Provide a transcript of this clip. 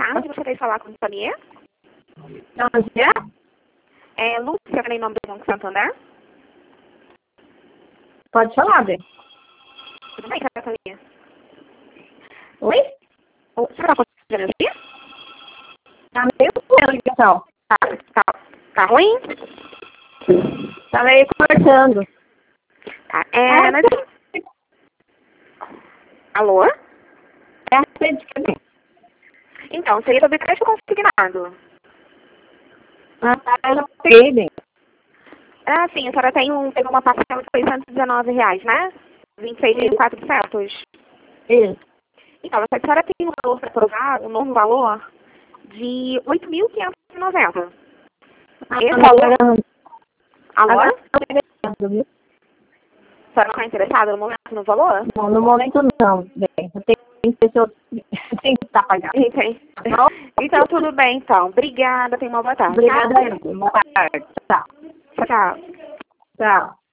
tarde, gostaria de falar com o Samir. Onde é? É Lúcia, em nome do Banco Santander. Pode falar, Bê. Tudo bem, Samir? Oi? Você está conseguindo ouvir? Tá meio ruim a ligação. Tá ruim? Tá meio cortando. Tá. Alô? É a rede que vem. Então, seria sobre crédito consignado. Ah, eu já peguei, bem. Ah, sim, a senhora pegou uma parcela de R$ 619, né? 26.400. Isso. Então, a senhora tem um valor para provar, um novo valor de 8.590. Esse valor... Alô? Agora eu peguei, viu? A senhora está interessada no momento no valor? Não, no momento não, bem. Eu tenho que ver se eu tenho que estar pagando. Entendi. Então, tudo bem, então. Obrigada, tenha uma boa tarde. Obrigada, boa tarde. Tchau. Tchau. Tchau.